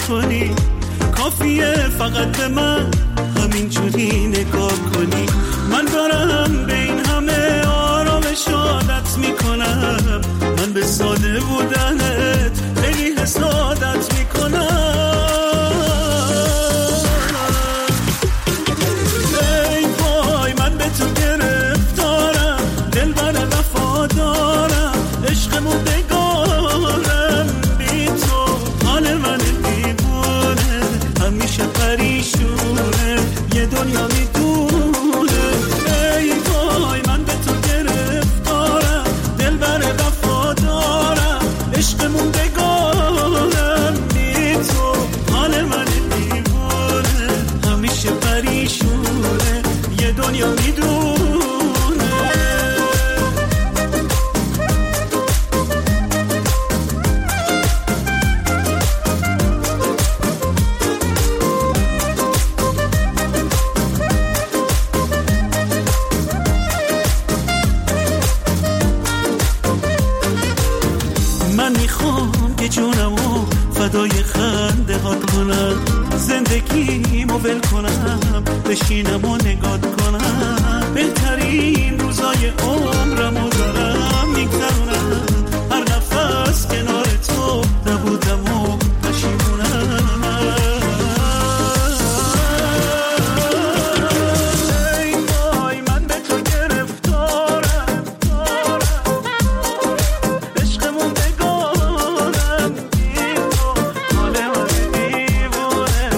کنی، کافیه فقط به من همینجوری نگاه کنی. من دارم به این همه آرامش عادت میکنم، من به ساده بودنت خیلی حسادت میکنم. ای وای من به تو گرفتارم، دل بر وفادارم، عشقمون بگارم بی تو، حال من دیوونه همیشه پریشونه، یه دنیا میدونه. ای وای من به تو گرفتارم، دل بر وفادارم، عشقمون بگارم بی تو، حال من دیوونه همیشه پریشونه، یه دنیا میدونه. من میخوام که جونمو فدای خنده هات کنم، زندگیمو ول کنم، بشینم و نگات کنم، بهترین روزای عمرمو دارم میگذرونم، هر نفس کنار تو نبودم و پشیمونم. ای وای من به تو گرفتارم، عشقمون بگارم بی تو، حال من دیوونه،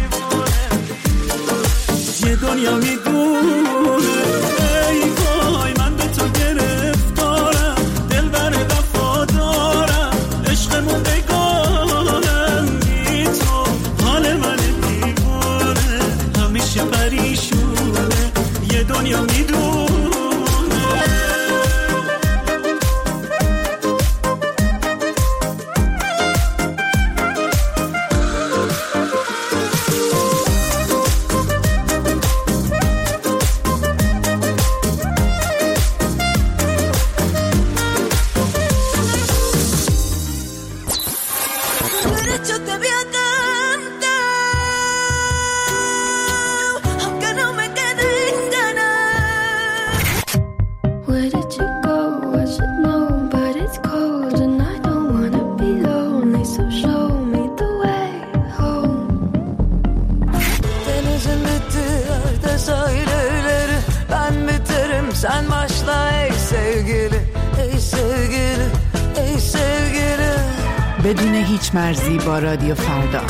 یه دنیا میدونه. ای وای من به تو گرفتارم، دل بر وفادارم، عشقمون بگارم بی تو، حال من دیوونه همیشه پریشونه، یه دنیا میدونه. Yo te había cantado, aunque no me queden ganas. Where did you go? I should know, but it's cold and I don't wanna be lonely, so show me the way home. Denizin bitti yerde sahilleri, ben biterim sen başla ey sevgili, ey sevgili, ey sevgili. بدون هیچ مرزی با رادیو فردا.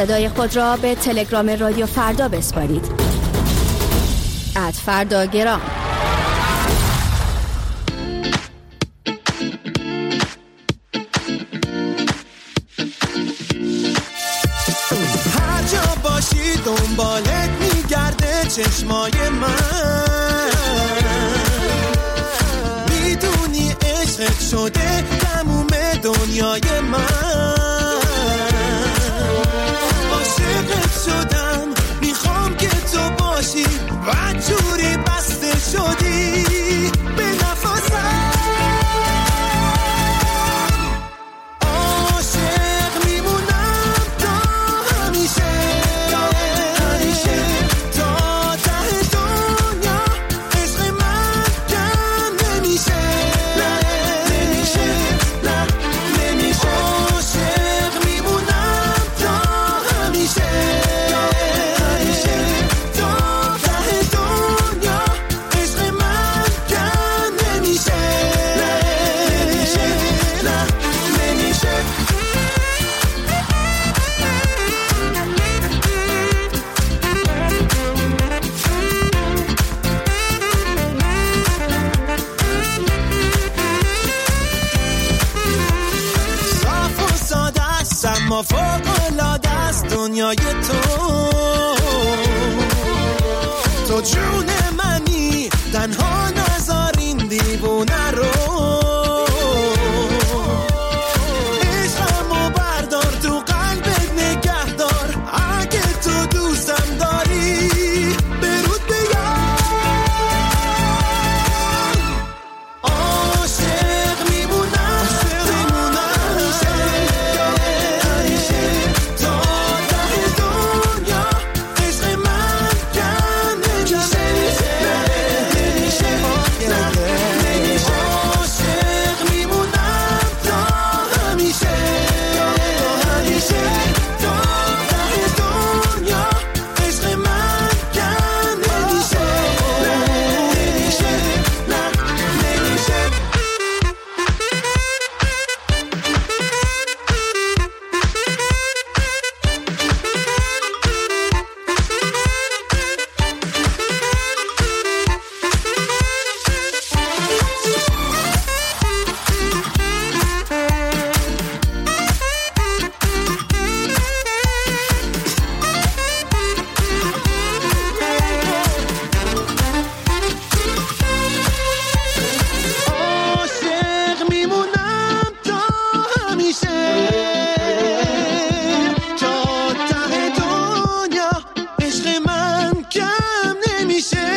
صدای خود را به تلگرام رادیو فردا بسپارید. @فرداگرام. هر جا باشی دنبالت میگرده چشمای من، میدونی عشقت شده تموم دنیای من. عاشقت شدم میخوام که تو باشی و جوری بسته شدی به نفسم. عاشق میمونم تا همیشه، همیشه تا ته دنیا. عشق من کم نمیشه، نه نمیشه، نه نمیشه. عاشق میمونم تا همیشه، همیشه تا ته دنیا. عشق من کم نمیشه، نه نمیشه، نه نمیشه. صاف و ساده است اما فوق‌العاده است دنیای تو جون منی، تنها نذار این دیوونه رو. عشقمو بردار تو قلبت نگه دار، اگه تو دوستم داری برود بیار. عاشق میمونم، همیشه، همیشه تا ته دنیا. عشق من کم نمیشه، نمیشه، نمیشه. عاشق میمونم تا همیشه، همیشه تا ته دنیا. عشق من کم نمیشه، نمیشه، نمیشه. عاشق میمونم تا همیشه تا ته دنیا. عشق من کم نمیشه.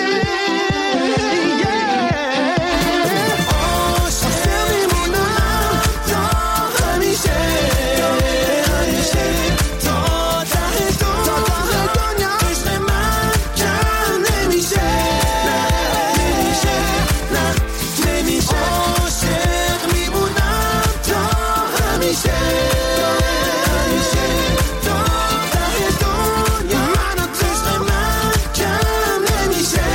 عاشق میمونم تا همیشه، همیشه تا ته دنیا. عشق من کم نمیشه، نمیشه، نمیشه. عاشق میمونم تا همیشه، همیشه تا ته دنیا. عشق من کم نمیشه.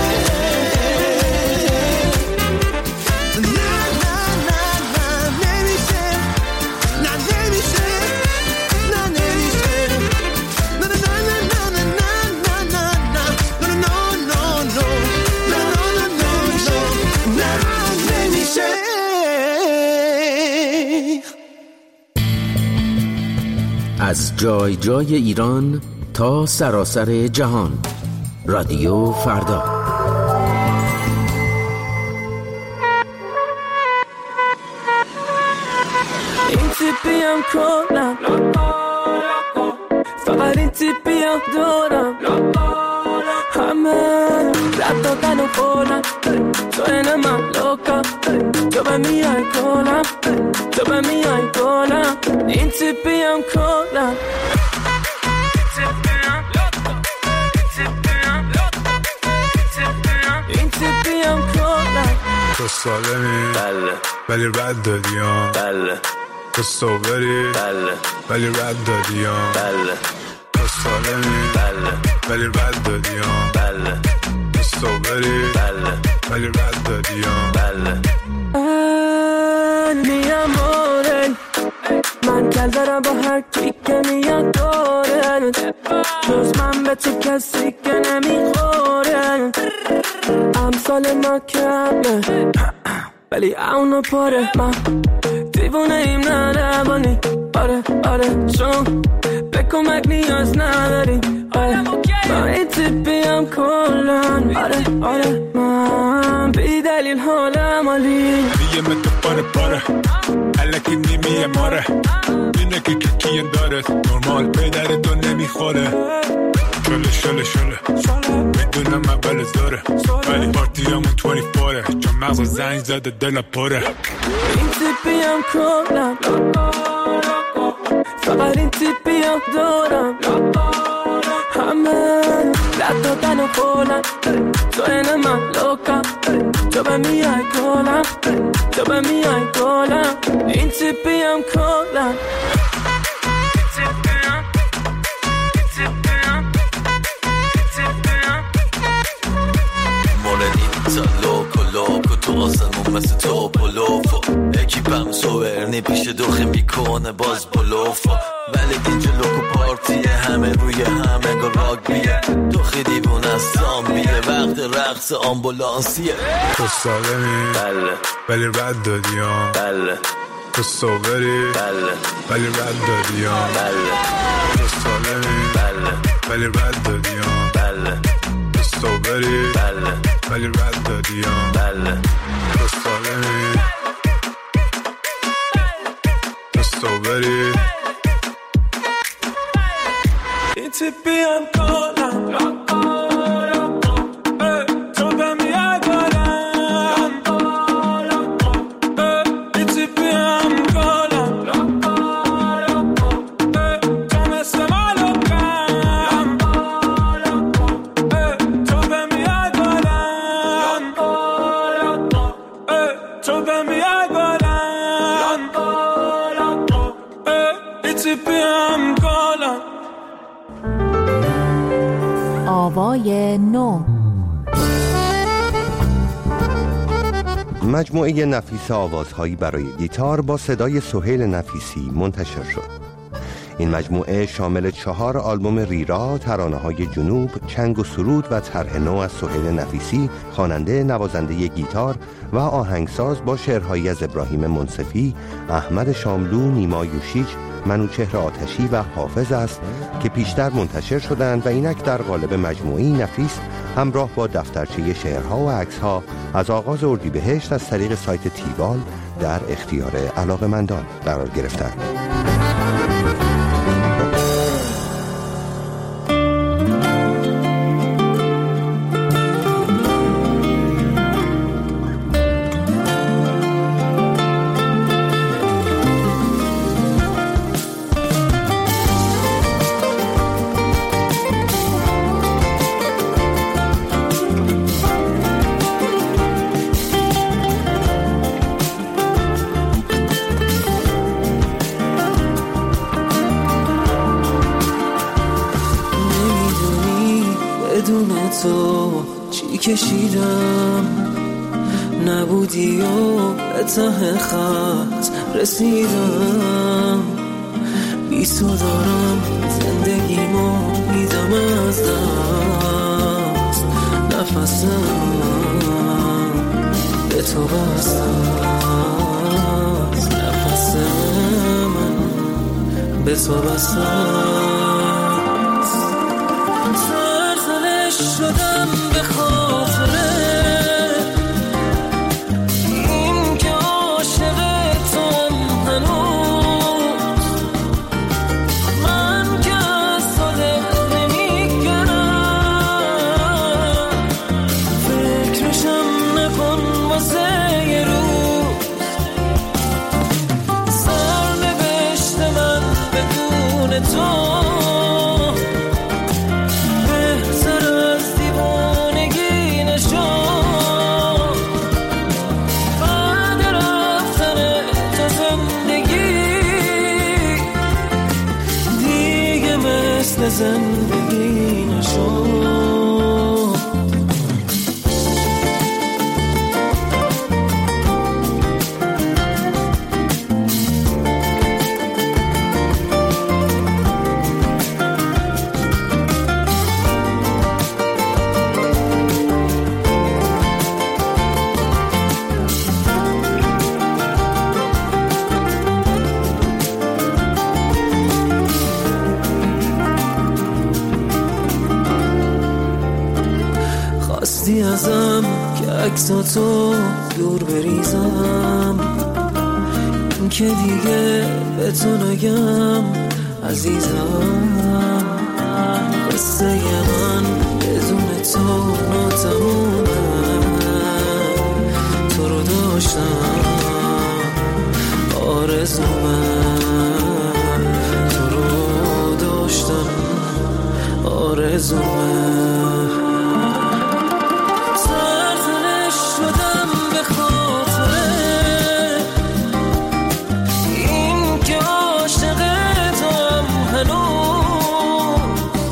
نه نه نه نه نمیشه، نه نمیشه، نه نمیشه. نه نه نه نه نه نه نه نه نه نمیشه. از جای جای ایران تا سراسر جهان، رادیو فردا. این تیپیم کنم فقط این تیپیم دارم، همه رد دادن و خورم تو این من لوکا. تو به میای کنم، تو به میای کنم. این تیپیم کنم، این تیپیم کنم. تو سالمی بله، ولی رد دادیم بله. تو صوبری بله، ولی رد دادیم بله. تو سالمی بله، ولی رد دادیم بله. تو صوبری بله، ولی رد دادیم بله. mi amore, man che al darabo هر کی که میاد داره، جز من به تو کسی که نمیخوره. امثال ما کمه ولی اونو پاره. من دیوونه ایم نه روانی، آره آره چون به کمک نیاز نداریم. آره من این تیپیم کلن، آره آره من بی دلیل حالم عالی. دیگه متو پاره پاره الکی نیمیه ماره، اینه که کیه داره نرمال پیدر دو نمیخوره. شله شله شله میدونم اول زاره ولی پارتی همون 24 چون مغز زنگ زده دل پره. این تیپیم کلن فقط این تیپیم دارم، همه لب دادن و کلن تو این من لوکم، تو به میای کلن تو به میای کلن. این تیپیم کلن لوکو تو آسمون مثل تو بلوفو، اکیپم سوورنی پیش دوخه میکنه باز بلوفو، ولی اینجا لوکو پارتیه همه روی همه گل راگبیه، تو خیلی بون از زامبیه وقت رقص آمبولانسیه. تو سالمی بله ولی رد دادیم، بله تو سووری بله ولی رد دادیم، بله تو سالمی بله ولی رد دادیم، بله تو سووری بله ولی رد دادیم، بله تو سالمی تو سووری. این تیپیم کلن تو به میای کلن، این تیپیم کلن تو مثل مالوکم، تو به میای کلن تو به میای کلن، این تیپیم کلن. آوای نو مجموعه نفیس آوازهایی برای گیتار با صدای سهیل نفیسی منتشر شد. این مجموعه شامل 4 آلبوم ریرا، ترانه‌های جنوب، چنگ و سرود و طرح نو از سهیل نفیسی، خواننده نوازنده گیتار و آهنگساز با شعرهایی از ابراهیم منصفی، احمد شاملو، نیما یوشیج، منوچهر آتشی و حافظ است که پیشتر منتشر شدند و اینک در قالب مجموعی نفیس همراه با دفترچه شعرها و عکسها از آغاز اردیبهشت از طریق سایت تیوال در اختیار علاقه‌مندان قرار گرفتند. تو چی کشیدم نبودی و به ته خط رسیدم، بی تو دارم زندگیمو میدم از دست، نفسم به تو بستم، نفسم به تو بستم. شدم به خاطره این که عاشق توم هنوز، من که از تو دل نمیگرم، فکرشم نکن واسه یه روز، سرنوشت من بدون تو بهتر از دیوار خواستی ازم که عکساتو دور بریزم، این که دیگه به تو نگم عزیزم. قصه من بدون تو ناتمومه، تو رو داشتم آرزومه، تو رو داشتم آرزومه. سرزنش شدم به خاطره این که عاشق توام هنوز،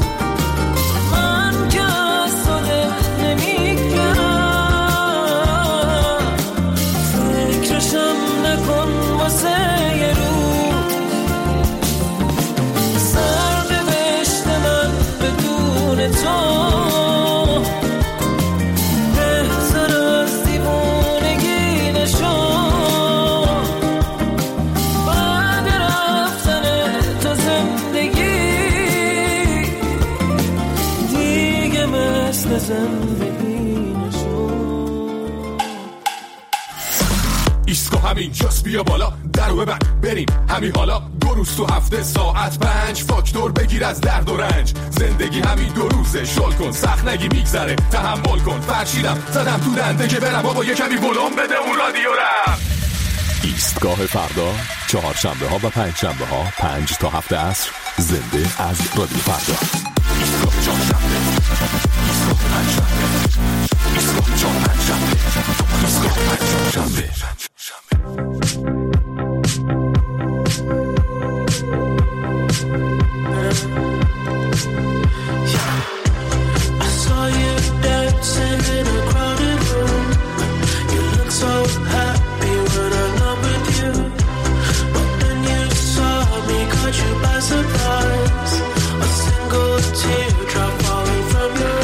من که از صادق نمیگم، فکرشم نکن واسه یه روز. سرنوشت من بدون تو بهتر از دیوونگی نشد. بعد رفتن تو زندگی دیگه مثل زندگی نشد. ایسکو همین جاست، بیا بالا درو ببند بریم همین حالا. 2 روز تو هفته ساعت 5 فاکتور بگیر از درد و رنج. زندگی همین 2 روزه، شل کن سخت نگی میگذره، تحمل کن. فرشیدم زدم تو دنده که برم بابا یه کمی بلوم بده اون رادیو رم. ایستگاه فردا، 4 شنبه ها و 5 شنبه ها 5 تا 7 عصر، زنده از رادیو فردا. ایستگاه 4 شنبه، ایستگاه 5 شنبه، ایستگاه 4 5 شنبه، ایستگاه 5 شنبه. I saw you dancing in a crowded room. You look so happy when I'm not with you, but then you saw me, caught you by surprise. A single teardrop falling from your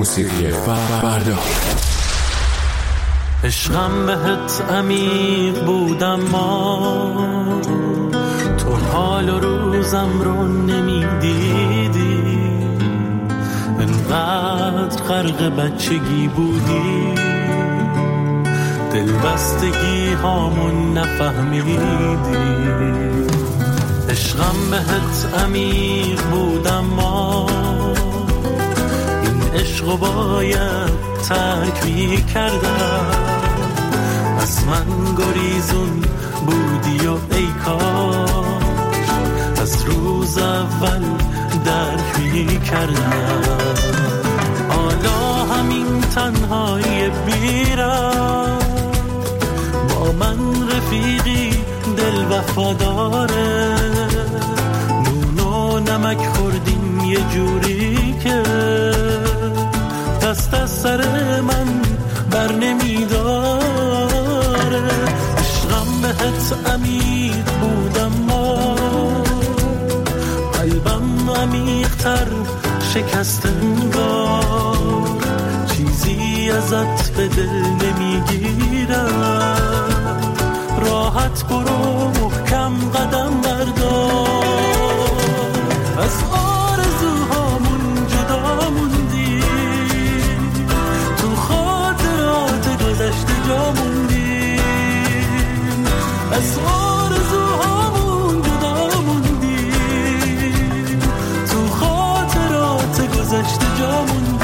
موسیقی فردا. عشقم بهت عمیق بودم ما تو حال و روزم رو نمیدیدی، انقدر غرق بچگی بودی دلبستگی هامون نفهمیدی. عشقم بهت عمیق بودم ما این عشقو باید ترک می‌کردم، از من گریزون بودی و ای کاش از روز اول درک می‌کردم. حالا همین تنهایی بیرم با من رفیقی دل وفاداره، نون و نمک خوردیم یه جوری که دست از سر من بر نمیداره. عشقم بهت عمیق بودم ما قلبم عمیق‌تر شکست انگار، چیزی ازت به دل نمیگیرم، راحت برو محکم قدم بردار. از آرزوهامون جدا موندی، تو خاطرات گذشته جا موندی، از آرزوهامون جدا موندی، تو خاطرات گذشته جا موندی.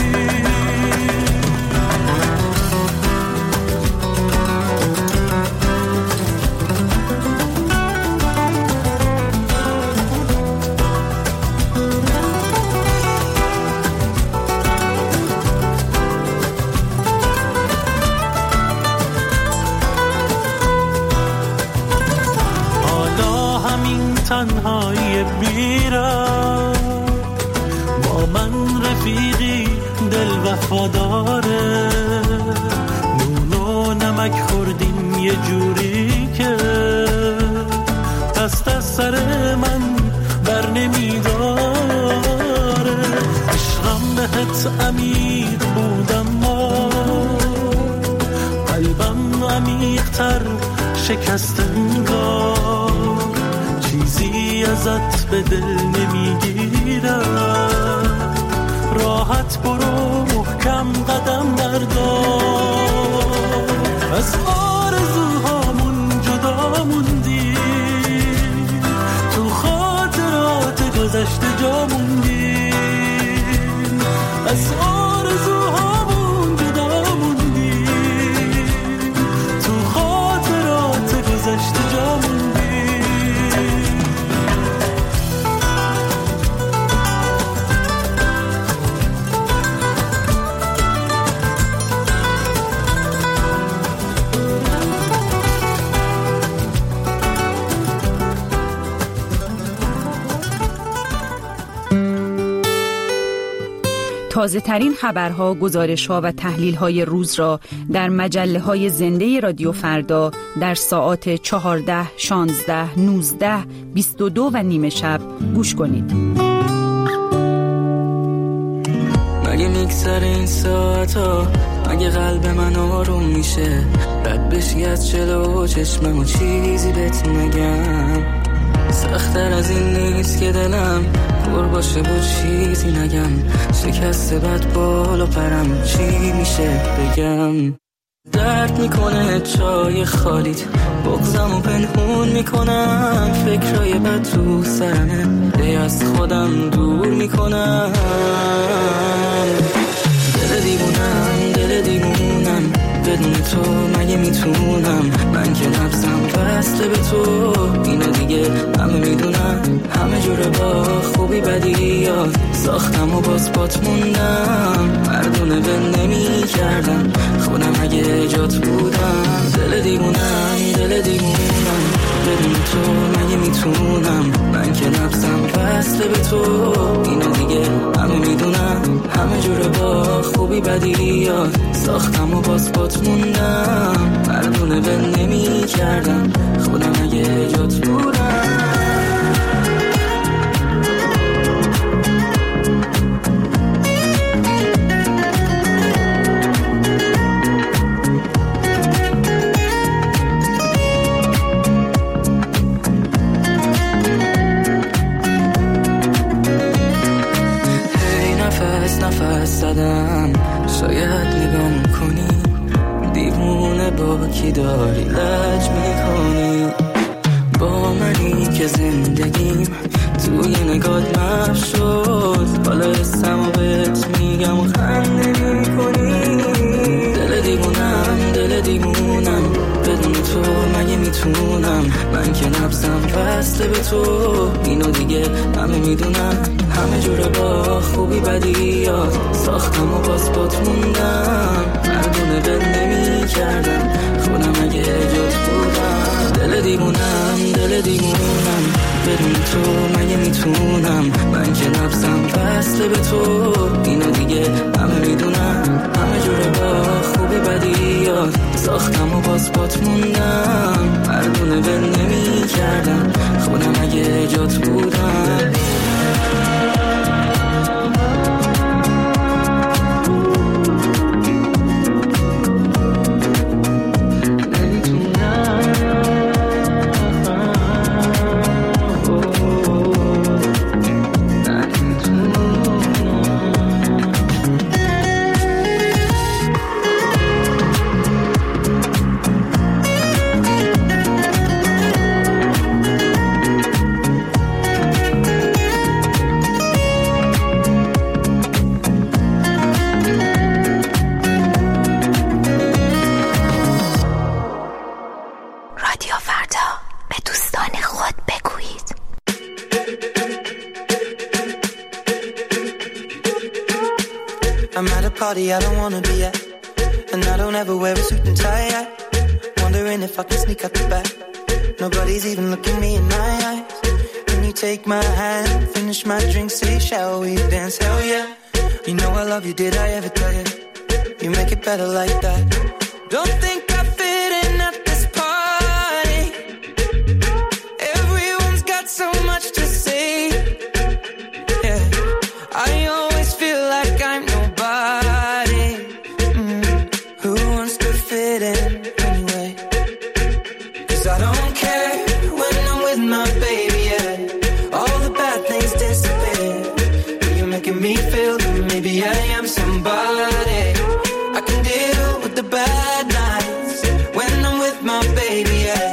تنهایی بیرم با من رفیقی دل وفاداره، نون و نمک خوردیم یه جوری که دست از سر من بر نمیداره. عشقم بهت عمیق بودم ما قلبم عمیق‌تر شکست انگار، چیزی ازت به دل نمیگیرم، راحت برو محکم قدم بردار. از آرزوهامون جدا موندی، تو خاطرات گذشته جا موندی، از آرزوهامون جدا موندی، تو خاطرات گذشته جا موندی. تازه ترین خبرها، گزارش‌ها و تحلیل‌های روز را در مجله‌های زنده رادیو فردا در ساعات 14، 16، 19، 22 و نیم شب گوش کنید. مگه میگذره این ساعتا، مگه قلب من آروم میشه، رد بشی از جلو چشمم و چیزی بهت نگم، سخت‌تر از این نیست که دلم پر باشه و چیزی نگم، شکسته بد بالا پرم چی میشه بگم. درد میکنه چای خالیت، بغضم و پنهون میکنم، فکرای بد تو سرمه دی از خودم دور میکنم. دل دیوونم بدون تو مگه میتونم، من که نفسم بسته به تو، اینو دیگه همه میدونم، همه جوره با خوبی بدی یاد ساختم و باز بات موندم، مردونه به نمی کردم خودم اگه جات بودم. دل دیوونم بدون تو مگه میتونم، من که نفسم بسته به تو، اینو دیگه همه میدونم، همه جوره با خوبی بدی یاد ساختم و باز بات موندم، مردونه به نمی کردم خودم اگه جات بودم. کج میکنی. با منی که زندگیم توی نگات محو شد، حالا اسمو بهت میگم و خنده میکنی. دل دیوونم بدون تو مگه میتونم؟ من که نبضم وصله به تو، اینو دیگه همه میدونم. همه جوره با خوبی بدیات ساختم و باز بات موندم. مردونه دل نمی کردم خودم اگه جات بودم. دل دیوونم بدون تو مگه میتونم؟ من که نبضم وصله به تو، اینو دیگه همه میدونم. همه جوره با خوبی بدیات ساختم و باز بات موندم. مردونه ول نمی کردم خودم اگه جات بودم. I don't wanna be at, and I don't ever wear a suit and tie at. Wondering if I can sneak out the back. Nobody's even looking me in my eyes. Can you take my hand, finish my drink, say shall we dance? Hell yeah. You know I love you, did I ever tell you? You make it better like that. Don't think I fit in at this party. Everyone's got so much to say. Yeah, I always feel like I'm nobody. Who wants to fit in anyway? 'Cause I don't care when I'm with my baby, yeah. All the bad things disappear. You're making me feel that maybe I am somebody. I can deal with the bad nights when I'm with my baby, yeah.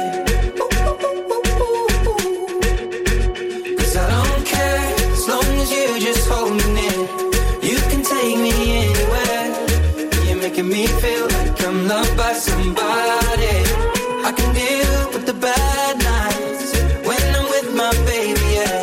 'Cause I don't care as long as you just hold me near. You can take me anywhere. You're making me feel like I'm loved by somebody. I can deal with the bad nights when I'm with my baby, yeah.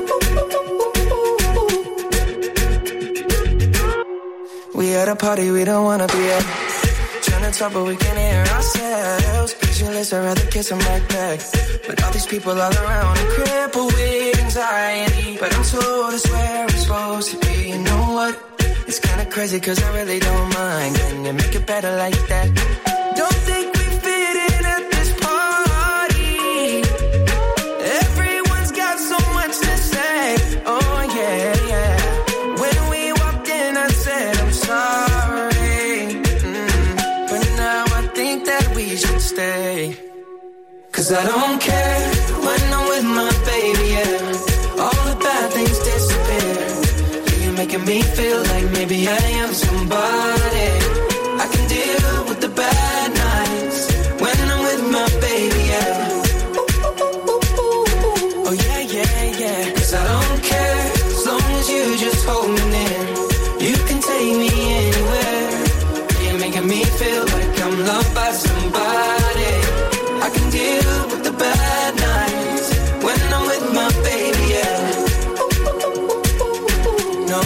We at a party we don't wanna be at. Trying to talk but we can't hear ourselves. Pictureless, I'd rather kiss them right back. But all these people all around are crippled with anxiety. But I'm told it's where I'm supposed to be. You know what? It's kinda crazy 'cause I really don't mind. Can you make it better like that? Don't think we fit in at this party. Everyone's got so much to say. Oh yeah, yeah. When we walked in I said I'm sorry. But now I think that we should stay. 'Cause I don't care when I'm with my baby, yeah. All the bad things disappear. You're making me feel like maybe I am somebody. I can deal with the bad nights when I'm with my baby, yeah. Oh yeah, yeah, yeah. 'Cause I don't care as long as you just hold me near. You can take me anywhere. You're making me feel like I'm loved by somebody. I can deal with the bad nights when I'm with my baby, yeah. No,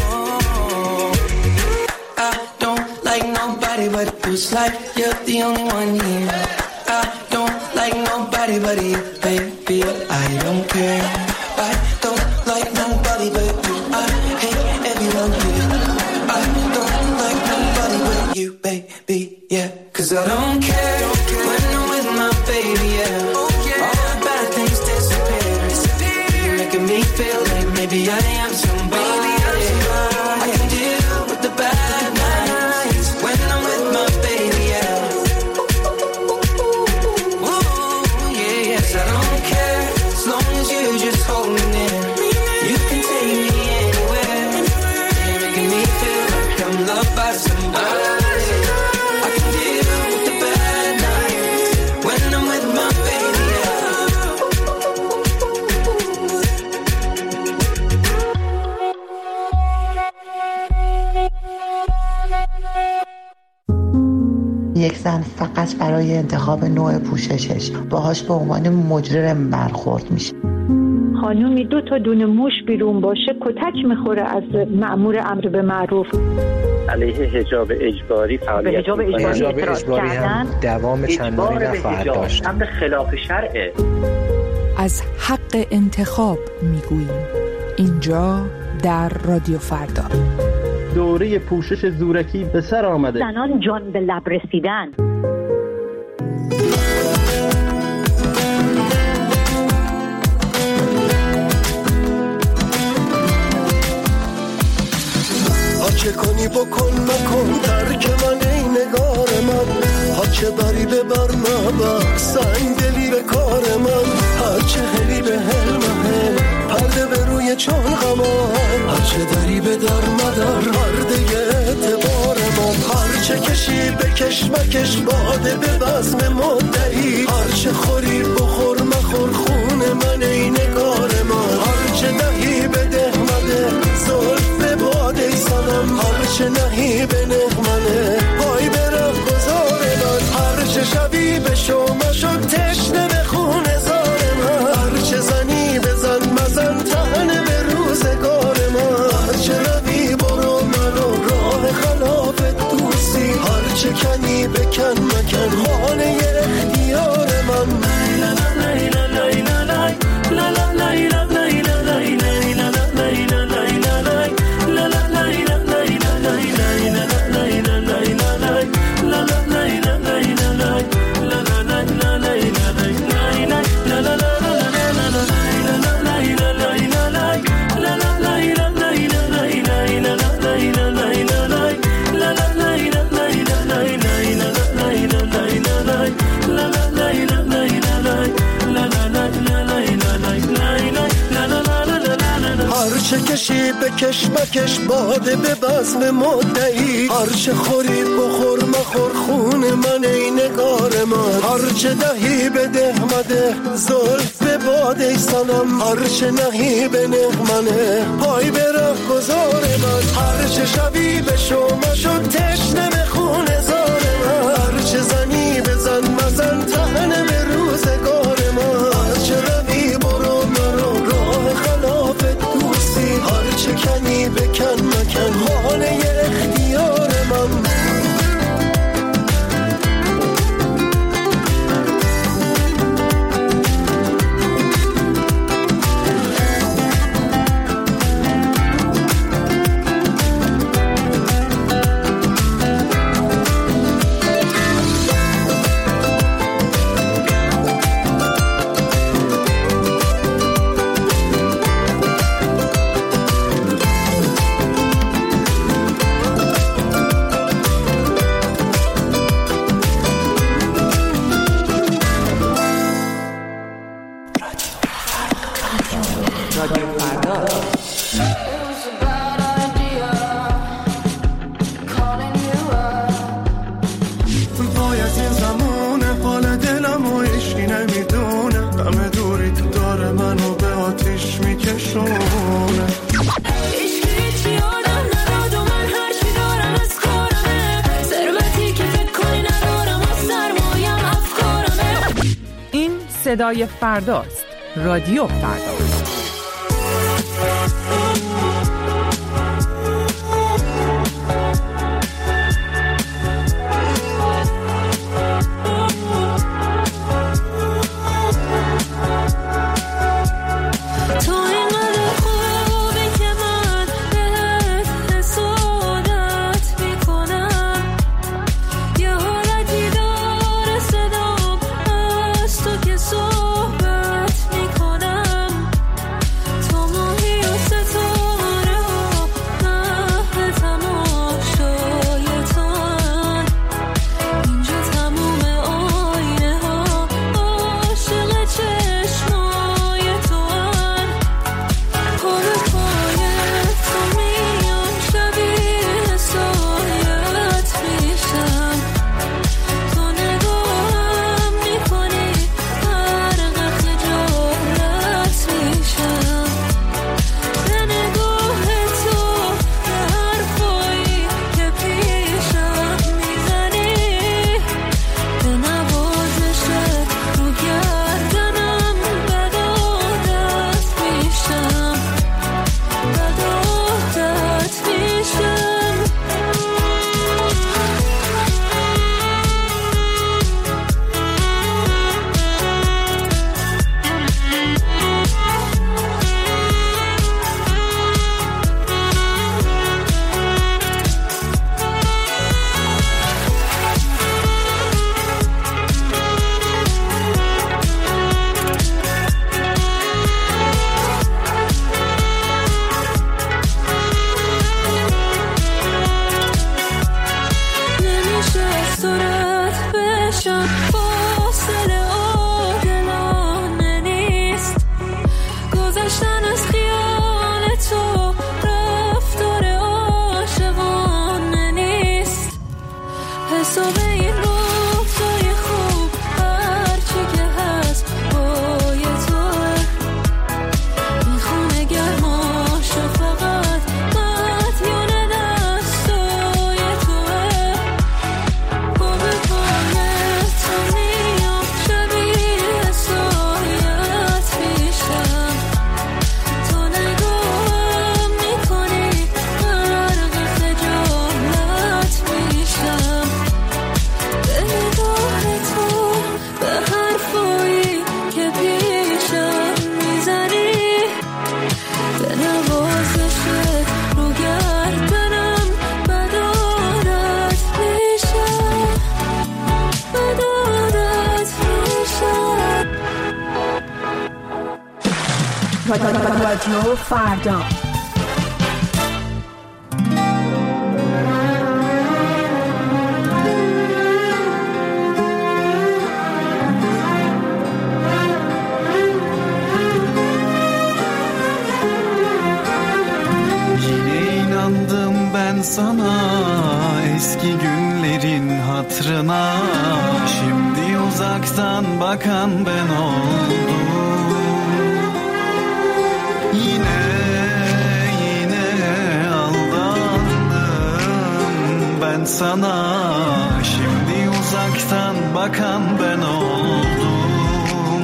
I don't like nobody but it feels like you're the only one here. I don't like nobody but you, baby. I don't care. I don't like nobody but you. I hate everyone here. I don't like nobody but you, baby, yeah. 'Cause I don't care when I'm with my baby, yeah. All the bad things disappear. You're making me feel like maybe I am somebody. I can deal with the bad nights when I'm with my baby, yeah. Ooh, yeah, yes, I don't care as long as you just برای انتخاب نوع پوششش باهاش به عنوان مجرم برخورد میشه. خانومی 2 تا دونه موش بیرون باشه کتک میخوره از مأمور امر به معروف. علیه حجاب اجباری فعالیت حجاب اجباری هم دوام چندانی نخواهد داشت. امر خلاف شرعه. از حق انتخاب میگوییم اینجا در رادیو فردا. دوره پوشش زورکی به سر آمده. زنان جان به لب رسیدن. چه کنی بکن مکن ترک من ای نگار من، هرچه بری ببر مبر سنگ دلی به کار من، هرچه هلی به حلم هل پرده به روی چون غمان، هرچه دری به در مدر پرده اعتبار من، هرچه کشی بکش مکش باده به بزم مدعی، هرچه خوری بخور مخور خون من ای نگار من، هرچه دهی بده مده زلف باده سنم، هرچه نهی به نغمنه پای برم گذار من، هرچه شبی به شما شد تشنه به خون زار من، هرچه زنی بزن مزن تنه به روزگار من، هرچه روی برو منو راه خلاف دوستی، هرچه کنی بکن مکن خانه اختیار من. هرچه کشی بکش مکش باده به بزم مدعی، هرچه خوری بخور مخور خون من ای نگار من، هرچه دهی بده مده زلف به باده سنم، هرچه نهی به نغمنه پای به ره گذار من، هرچه شبی به شما شد تشنه به خون زار من، هرچه زنی بزن مزن تنه به روزگار من، هرچه روی برو مرو راه خلاف دوستی، هرچه کنی بکن مکن خانه اختیار من. صدای فرداست. رادیو فردا. صحبت میکنم تو ماهی و رادیو فردا. Sana eski günlerin hatırına, şimdi uzaktan bakan ben oldum. Yine aldandım ben sana, şimdi uzaktan bakan ben oldum.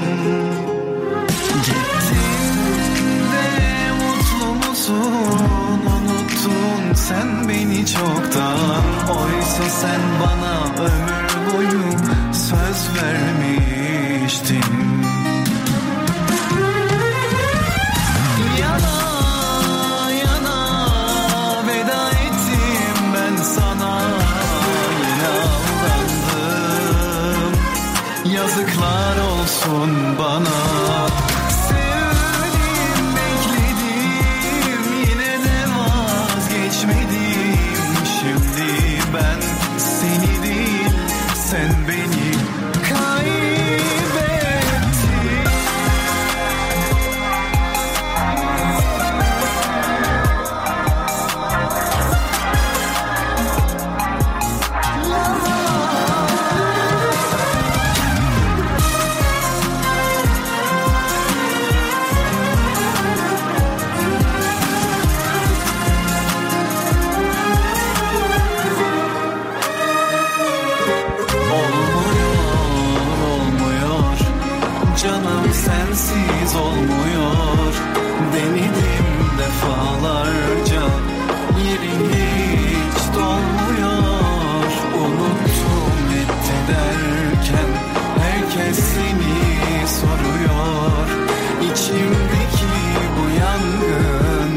Gittin de mutlu musun? Sen beni çoktan, oysa sen bana ömür boyu söz vermiştin. Yana yana veda ettim ben sana, yine aldandım. Yazıklar olsun bana. Sen beni kaybettin. Sensiz olmuyor, denedim defalarca, yerin hiç dolmuyor. Unuttum etti derken herkes seni soruyor. İçimdeki bu yangın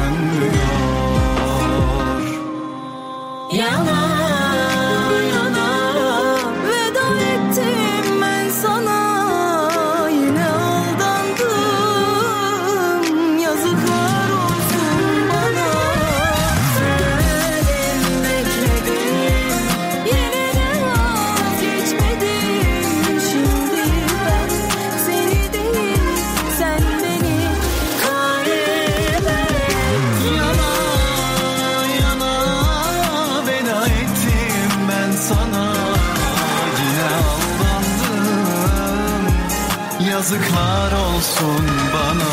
sönmüyor. Yana yana veda ettim ben sana. Yazıklar olsun bana.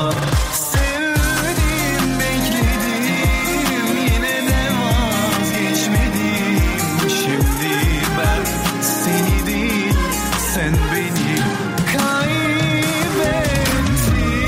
Sevdim, bekledim, yine de vazgeçmedim. Şimdi ben seni değil, sen beni kaybettin.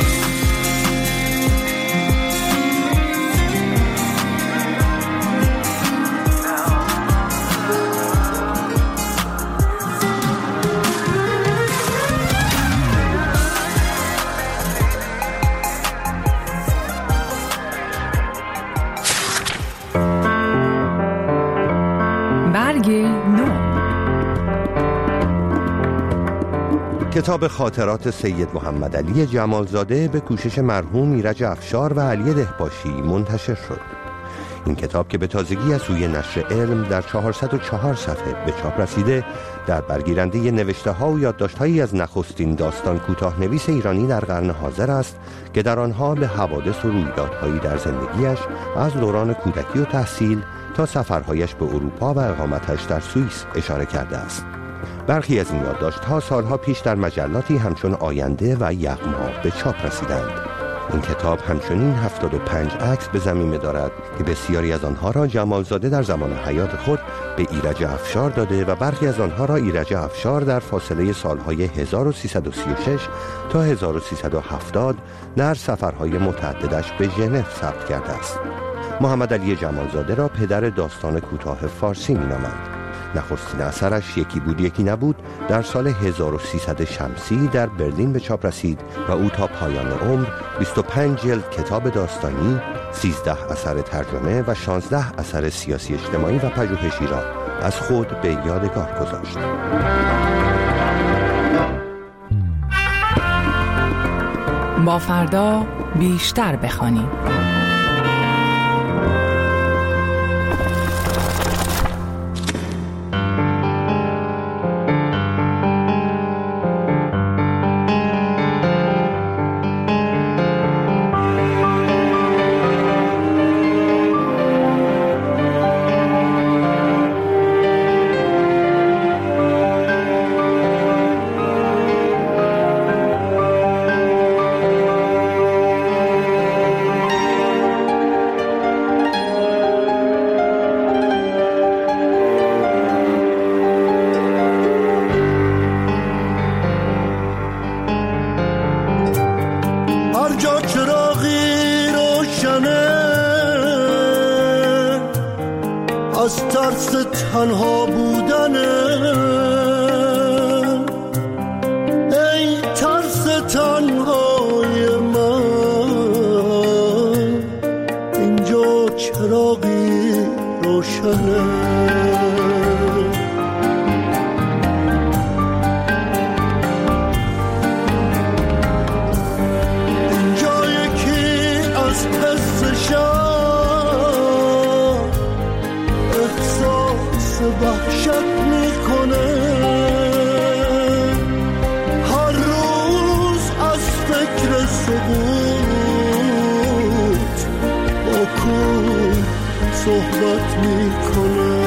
کتاب خاطرات سید محمد علی جمالزاده به کوشش مرحوم ایرج افشار و علی دهباشی منتشر شد. این کتاب که به تازگی از سوی نشر علم در 404 صفحه به چاپ رسیده، در برگیرنده نوشته‌ها و یادداشت‌هایی از نخستین داستان کوتاه‌نویس ایرانی در قرن حاضر است که در آنها به حوادث و رویدادهایی در زندگیش از دوران کودکی و تحصیل تا سفرهایش به اروپا و اقامتش در سوئیس اشاره کرده است. برخی از این یادداشت‌ها سالها پیش در مجلاتی همچون آینده و یغما به چاپ رسیدند. این کتاب همچنین 75 عکس به ضمیمه دارد که بسیاری از آنها را جمالزاده در زمان حیات خود به ایرج افشار داده و برخی از آنها را ایرج افشار در فاصله سالهای 1336 تا 1370 در سفرهای متعددش به ژنو ثبت کرده است. محمد علی جمالزاده را پدر داستان کوتاه فارسی می‌نامند. نخستین اثرش یکی بود یکی نبود در سال 1300 شمسی در برلین به چاپ رسید و او تا پایان عمر 25 جلد کتاب داستانی، 13 اثر ترجمه و 16 اثر سیاسی اجتماعی و پژوهشی را از خود به یادگار گذاشت. با فردا بیشتر بخوانیم. تنها بودنه، ای ترس تنهای من، اینجا چراغی روشنه. اینجا یکی از حس وحشت میکنه، هر روز از فکر سقوط با کون صحبت میکنه.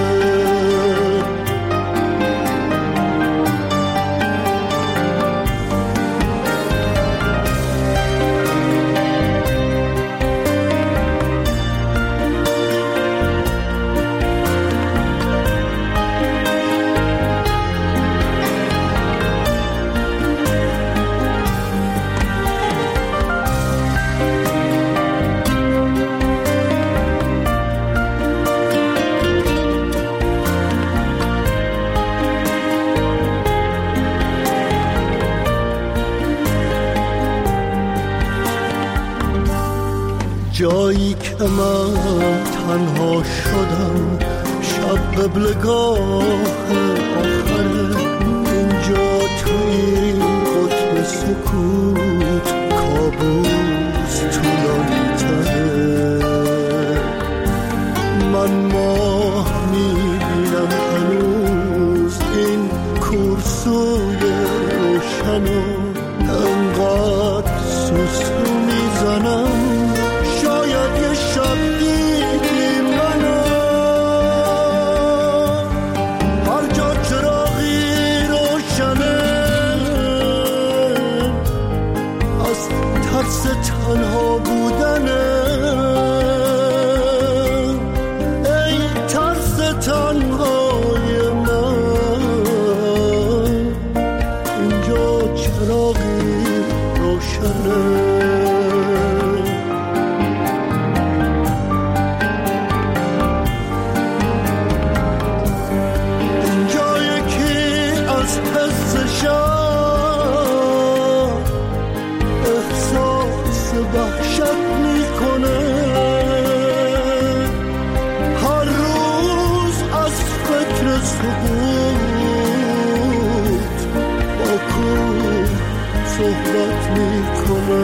جایی که من تنها شدم، شب قبلگاه آخره، اینجا تو این قطب سکوت کابوس طولانی تره. من ماه میبینم هنوز این کورسوی روشنو، انقدر سوسو میزنم شاید یه شب دیدی منو. هر جا چراغی روشنه، از ترس تنها بودنه، ای ترس تنهای من، اینجا چراغی روشنه. احساس وحشت میکنه، هر روز از فکر سقوط با کون صحبت میکنه.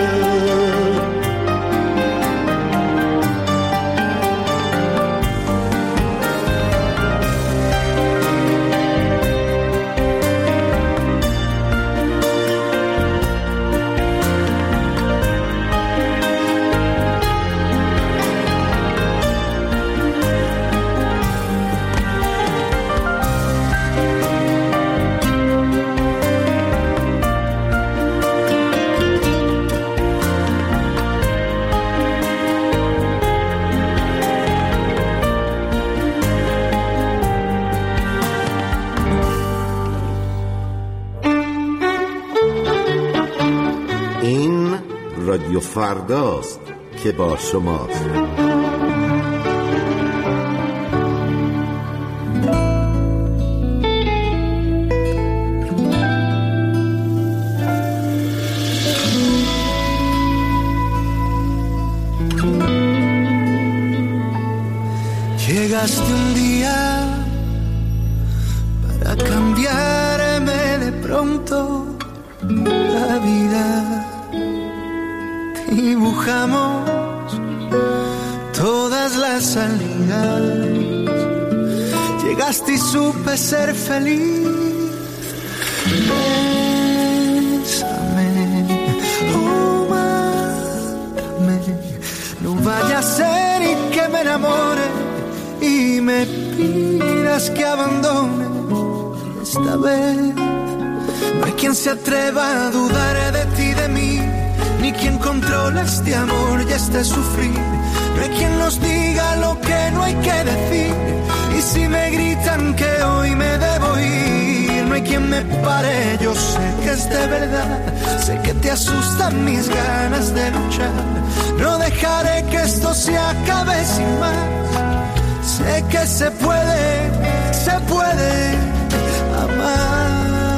رادیو فرداست که با شماست. Llegaste un día para cambiarme de pronto la vida. dibujamos todas las salidas. Llegaste y supe ser feliz. Bésame, oh, mátame. No vaya a ser y que me enamore y me pidas que abandone. Esta vez no hay quien se atreva a dudar de ti, de mí, ni quien controla este amor y este sufrir. No hay quien nos diga lo que no hay que decir. Y si me gritan que hoy me debo ir, no hay quien me pare, yo sé que es de verdad. Sé que te asustan mis ganas de luchar. No dejaré que esto se acabe sin más. Sé que se puede amar.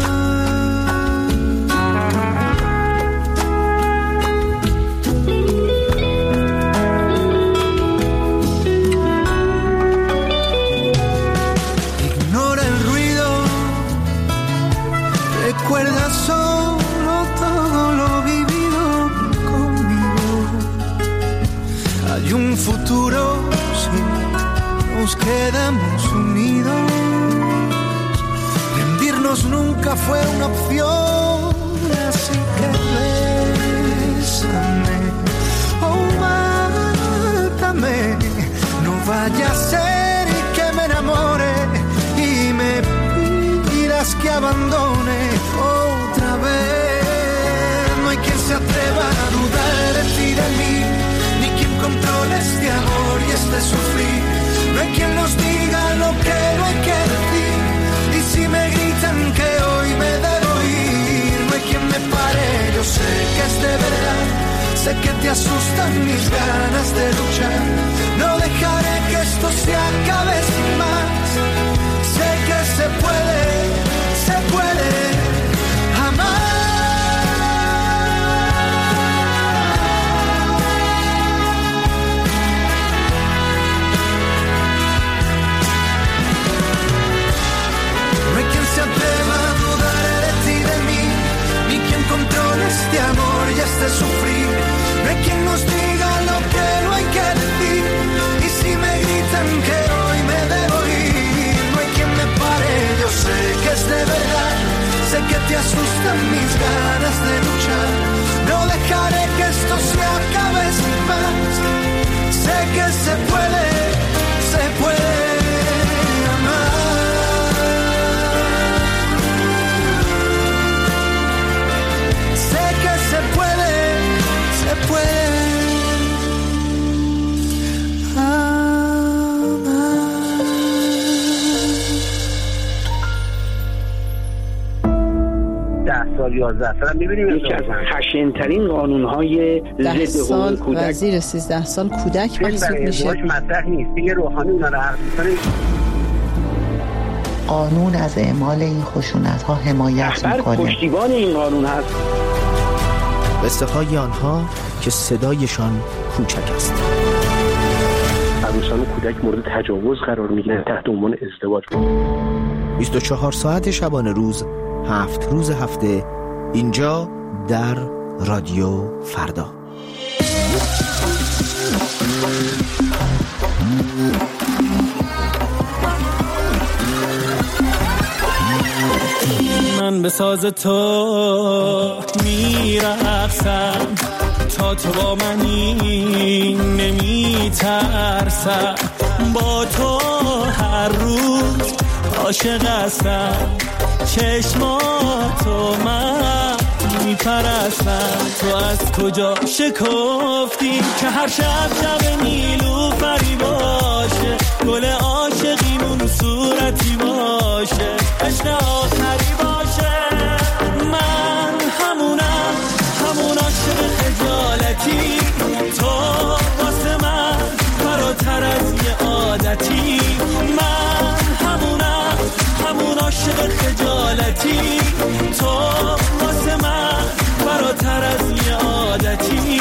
Recuerda solo todo lo vivido conmigo. Hay un futuro si nos quedamos unidos. Rendirnos nunca fue una opción, así que bésame, oh, mátame. No vaya a ser y que me enamore y me pidas que abandone otra vez. No hay quien se atreva a dudar de ti, de mí, ni quien controle este amor y este sufrir. No hay quien nos diga lo que no hay que decir. Y si me gritan que hoy me debo ir, no hay quien me pare, yo sé que es de verdad. Sé que te asustan mis ganas de luchar. No dejaré que esto se acabe sin más. Sé que se puede amar. No hay quien se atreva a dudar de ti, de mí, ni quien controle este amor y este sufrir. No hay quien nos diga lo que no hay que decir. Y si me gritan que hoy me debo ir, no hay quien me pare, yo sé que es de verdad. Sé que te asustan mis ganas de luchar. No dejaré que esto se acabe sin más. Sé que se puede amar. Sé que se puede سال 11 سال می‌بینیم یکی از خشن‌ترین قانون‌های ضد حقوق کودک و زیر 13 سال کودک محسوب میشه. مطرح نیست. دیگه روحانی اونا رو حرف می‌کنه. قانون از اعمال این خشونت‌ها حمایت می‌کنه. پشتیبان این قانون هست. قصه های آنها که صدایشان کوچک است. عروسان کودک مورد تجاوز قرار می‌گیرند تحت عنوان ازدواج. 24 ساعت شبانه روز، 7 روز هفته، اینجا در رادیو فردا. من به ساز تو میرقصم، تا تو با منی نمیترسم، با تو هر روز عاشق هستم، چشماتو من میپرستم. تو از کجا شکفتی که هر شب نیلوفری باشه، گل عاشقیمون صورتی باشه، عشق آخری باشه. من همونم، همون عاشق خجالتی، تو واسه من فراتر از یه عادتی. من همونم، همون عاشق خجالتی، تو واسه من فراتر از یه عادتی.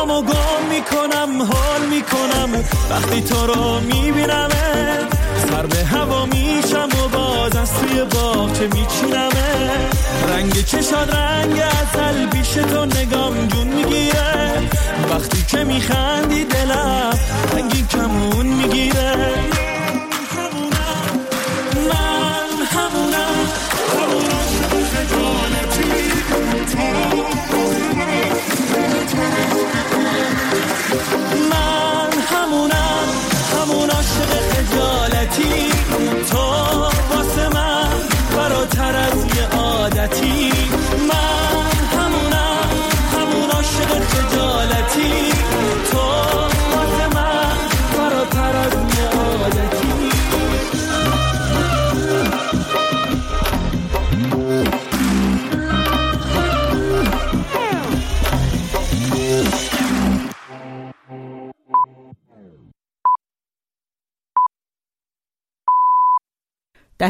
خودمو گم میکنم، حال میکنم وقتی تو رو میبینمه، سر به هوا میشم و باز از توی باغچه میچینمه، رنگ چشاد رنگ عسل، پیش تو نگام جون میگیره، وقتی که میخندی دلم